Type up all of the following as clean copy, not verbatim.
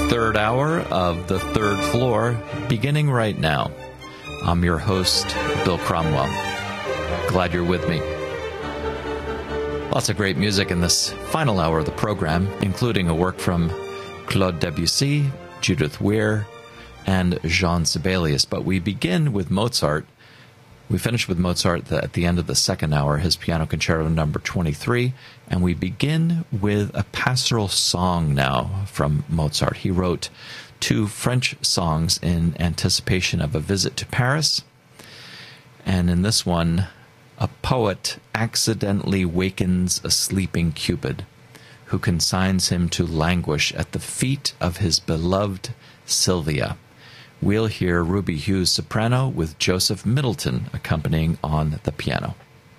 third hour of The Third Floor, beginning right now. I'm your host, Bill Cromwell. Glad you're with me. Lots of great music in this final hour of the program, including a work from Claude Debussy, Judith Weir, and Jean Sibelius. But we begin with Mozart. We finish with Mozart at the end of the second hour, his Piano Concerto number 23, and we begin with a pastoral song now from Mozart. He wrote 2 French songs in anticipation of a visit to Paris, and in this one, a poet accidentally wakens a sleeping Cupid, who consigns him to languish at the feet of his beloved Sylvia. We'll hear Ruby Hughes soprano with Joseph Middleton accompanying on the piano.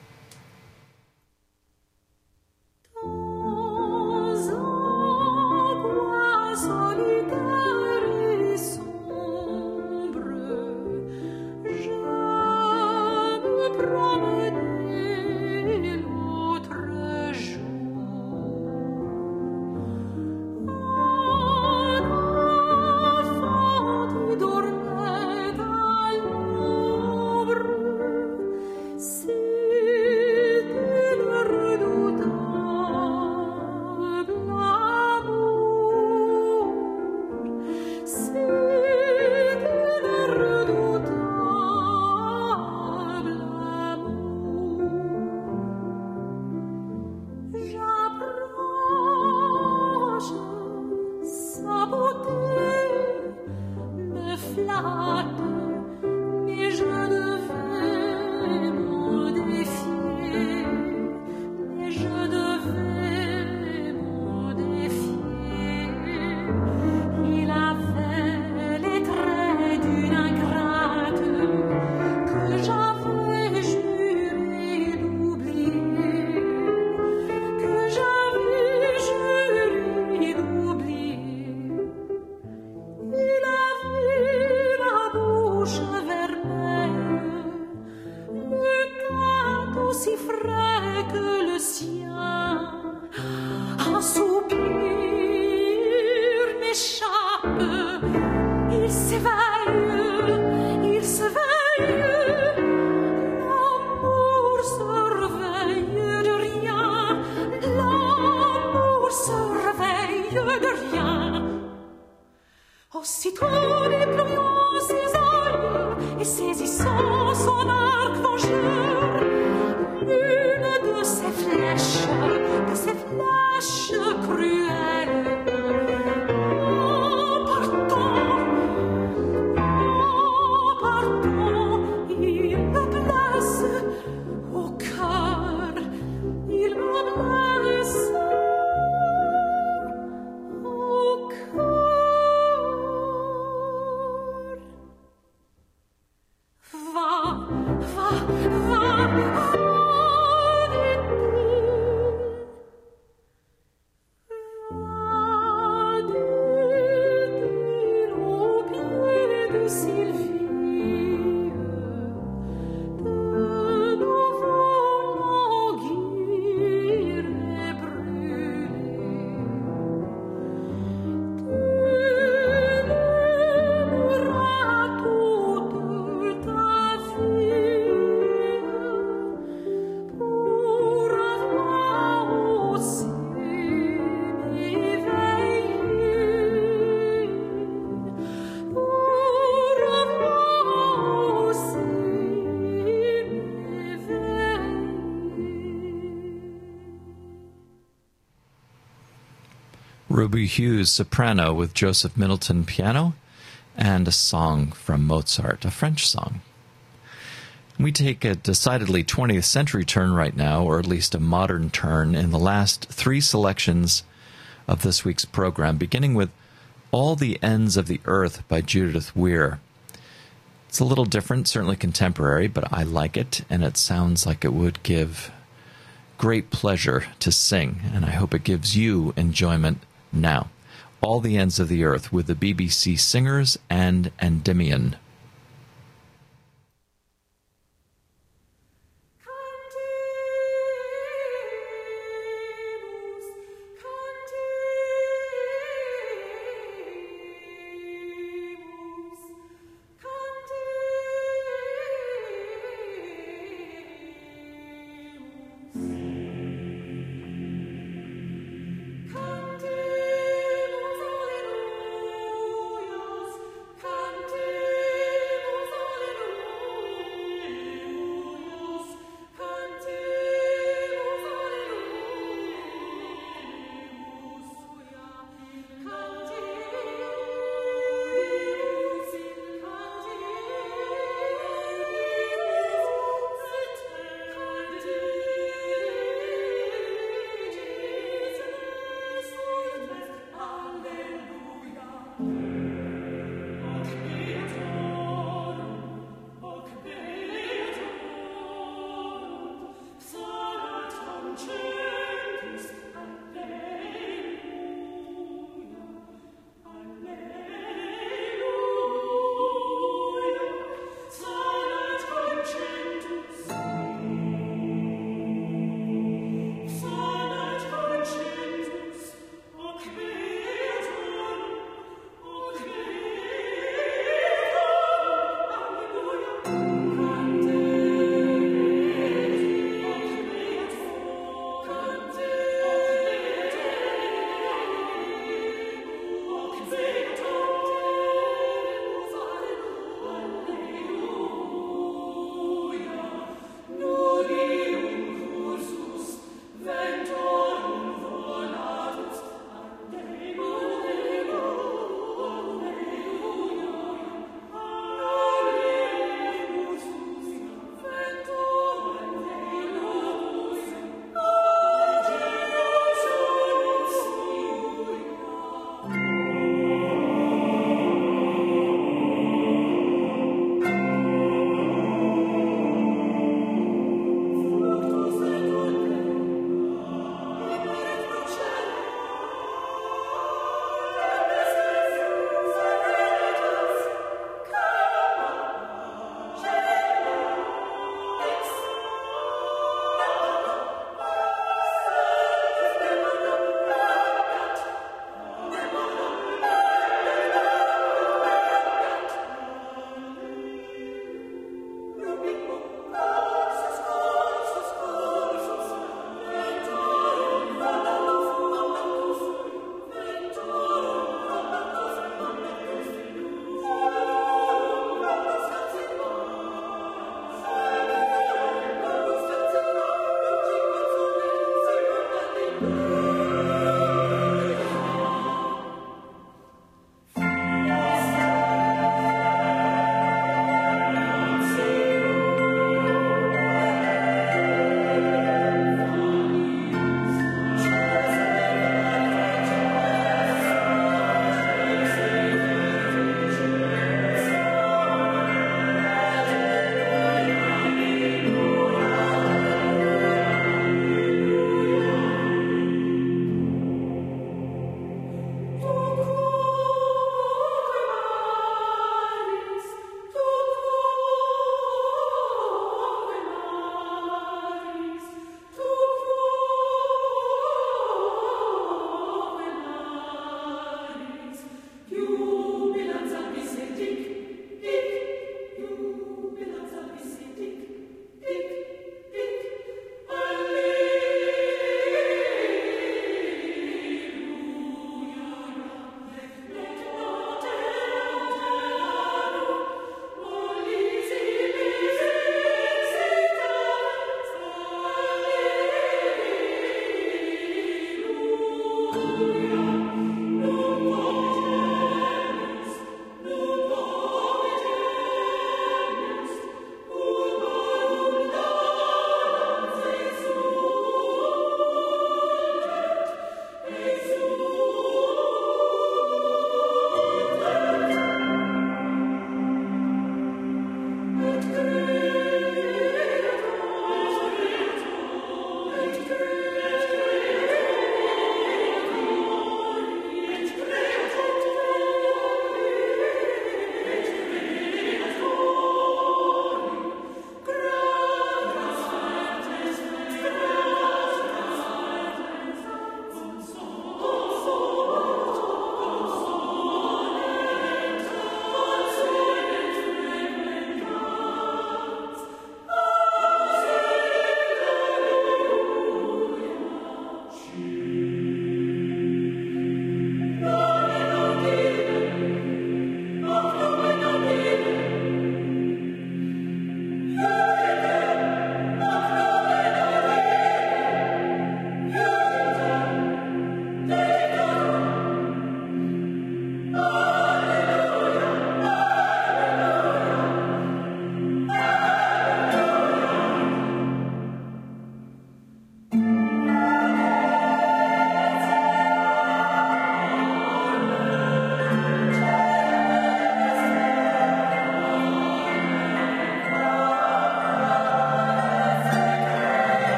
Ruby Hughes soprano with Joseph Middleton piano, and a song from Mozart, a French song. We take a decidedly 20th century turn right now, or at least a modern turn, in the last 3 selections of this week's program, beginning with All the Ends of the Earth by Judith Weir. It's a little different, certainly contemporary, but I like it, and it sounds like it would give great pleasure to sing, and I hope it gives you enjoyment now. All the Ends of the Earth with the BBC Singers and Endymion.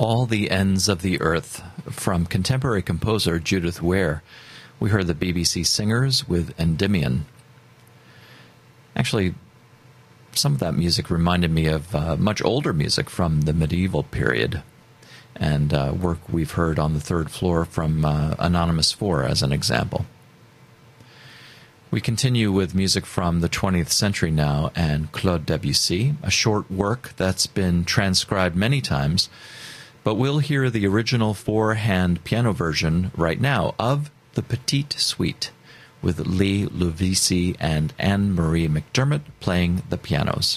All the Ends of the Earth from contemporary composer Judith Ware. We heard the BBC Singers with Endymion. Actually, some of that music reminded me of much older music from the medieval period, and work we've heard on the third floor from Anonymous 4 as an example. We continue with music from the 20th century now and Claude Debussy, a short work that's been transcribed many times, but we'll hear the original four-hand piano version right now of the Petite Suite, with Lee Lovisi and Anne-Marie McDermott playing the pianos.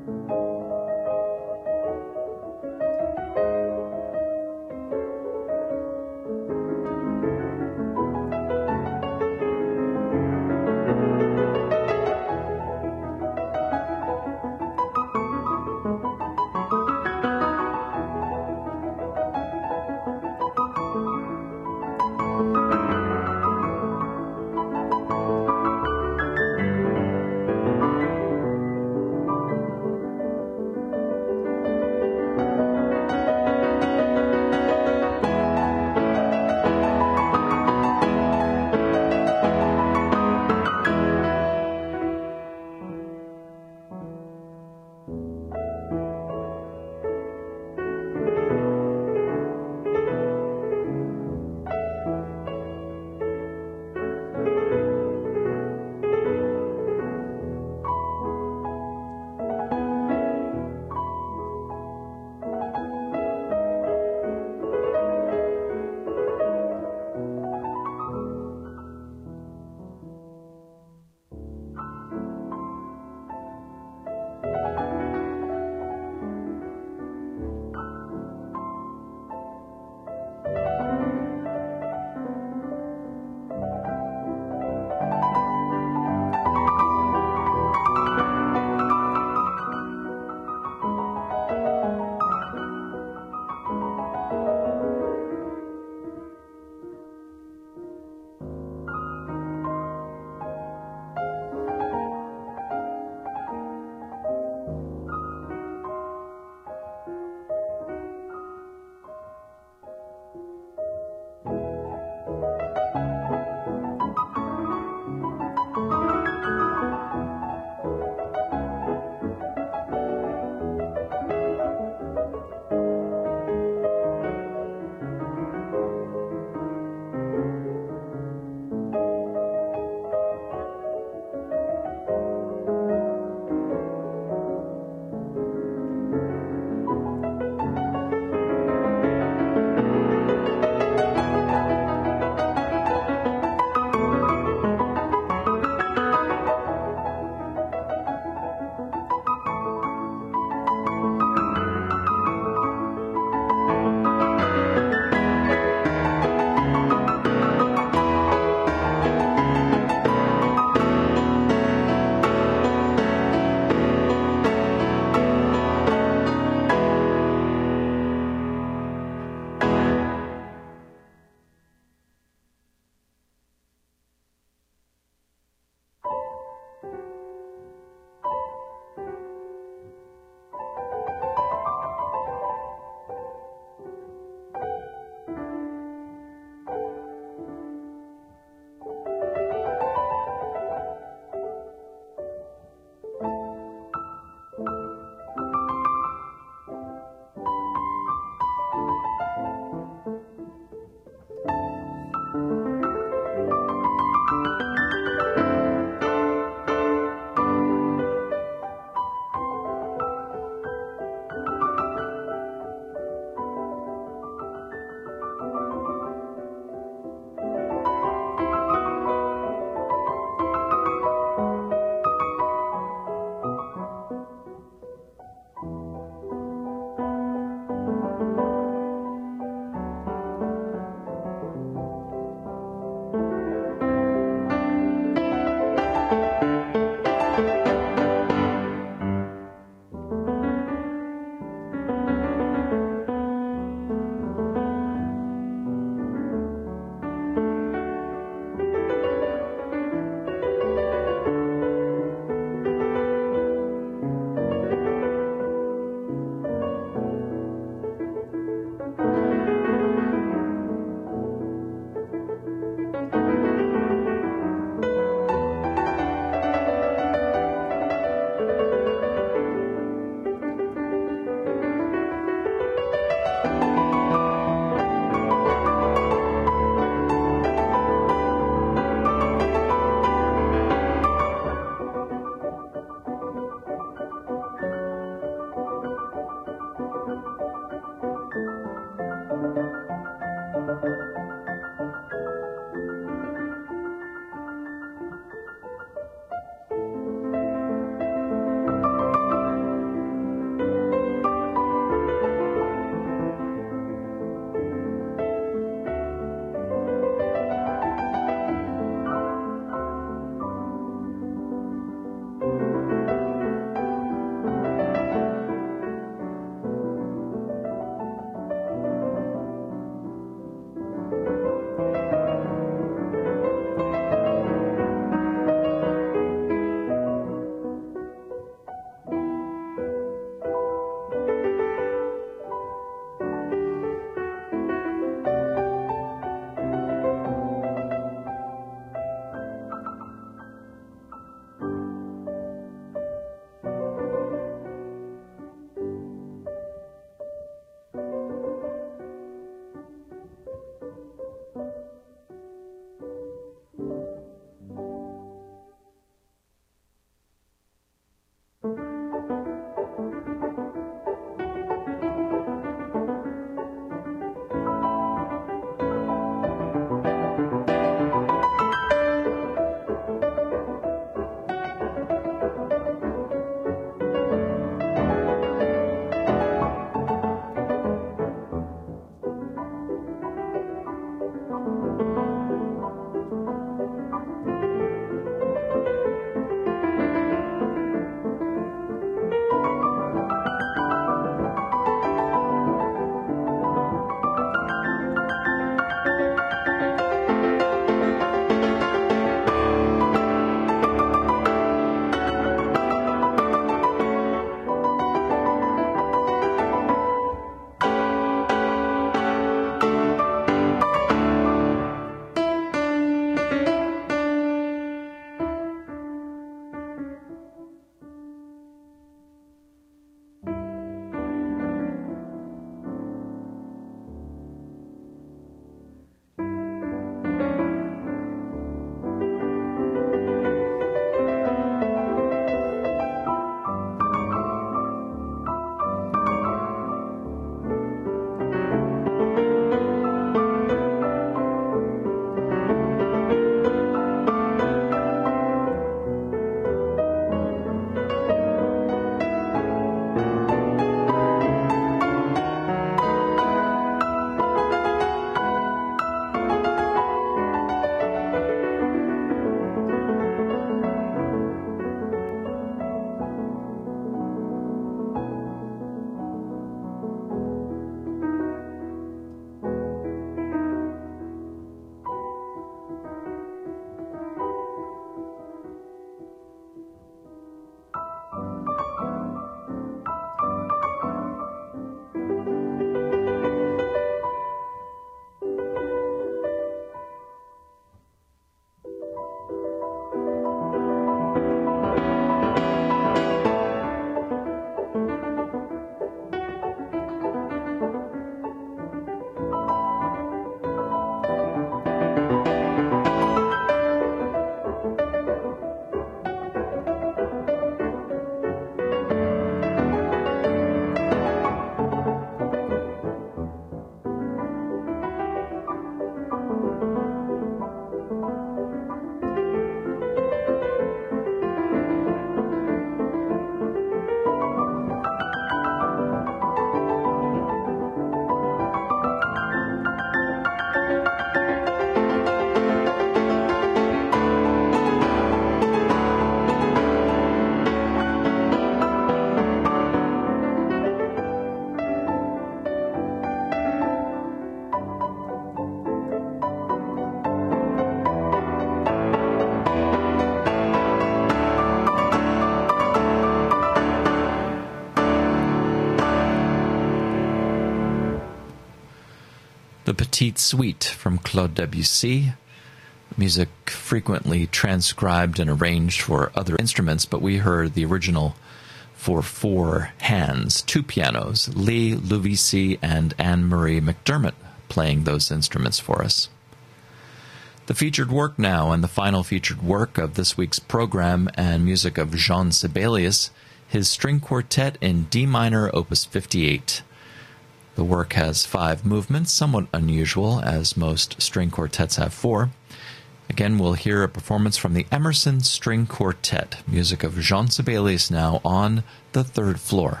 The Petite Suite from Claude Debussy, music frequently transcribed and arranged for other instruments, but we heard the original for 4 hands, 2 pianos, Lee Louvisi and Anne-Marie McDermott playing those instruments for us. The featured work now, and the final featured work of this week's program, and music of Jean Sibelius, his string quartet in D minor, opus 58. The work has 5 movements, somewhat unusual, as most string quartets have 4. Again, we'll hear a performance from the Emerson String Quartet, music of Jean Sibelius now on the 3rd floor.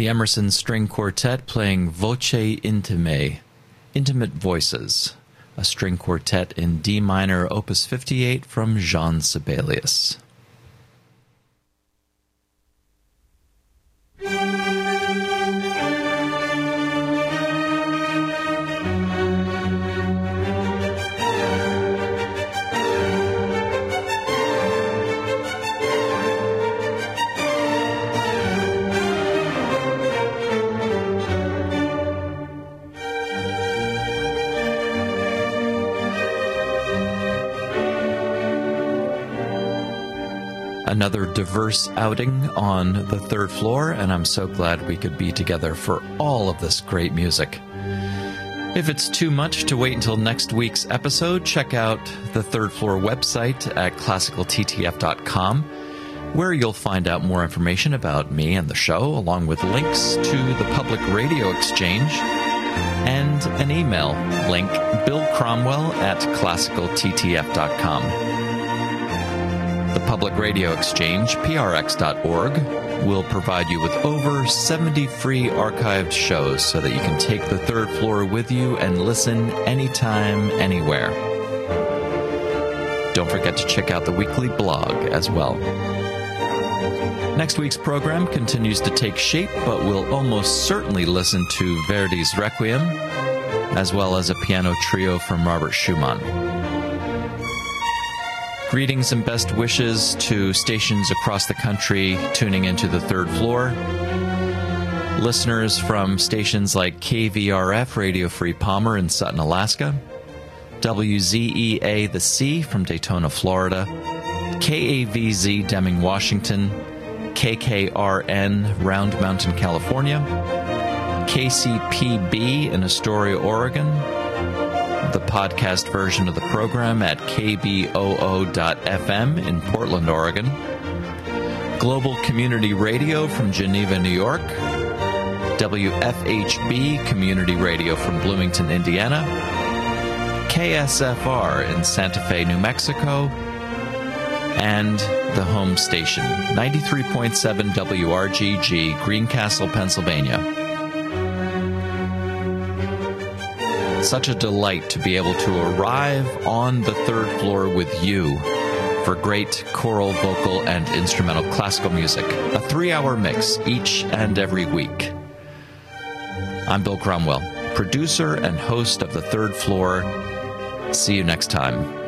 The Emerson String Quartet playing Voce Intime, Intimate Voices, a string quartet in D minor, opus 58 from Jean Sibelius. Another diverse outing on the third floor, and I'm so glad we could be together for all of this great music. If it's too much to wait until next week's episode, check out the Third Floor website at classicalttf.com, where you'll find out more information about me and the show, along with links to the Public Radio Exchange and an email link, billcromwell@classicalttf.com. The Public Radio Exchange, prx.org, will provide you with over 70 free archived shows so that you can take the third floor with you and listen anytime, anywhere. Don't forget to check out the weekly blog as well. Next week's program continues to take shape, but we'll almost certainly listen to Verdi's Requiem, as well as a piano trio from Robert Schumann. Greetings and best wishes to stations across the country tuning into the third floor. Listeners from stations like KVRF Radio Free Palmer in Sutton, Alaska, WZEA The Sea from Daytona, Florida, KAVZ Deming, Washington, KKRN Round Mountain, California, KCPB in Astoria, Oregon, the podcast version of the program at kboo.fm in Portland, Oregon, Global Community Radio from Geneva, New York, WFHB Community Radio from Bloomington, Indiana, KSFR in Santa Fe, New Mexico, and the home station, 93.7 WRGG, Greencastle, Pennsylvania. Such a delight to be able to arrive on the third floor with you for great choral, vocal, and instrumental classical music. A 3-hour mix each and every week. I'm Bill Cromwell, producer and host of The Third Floor. See you next time.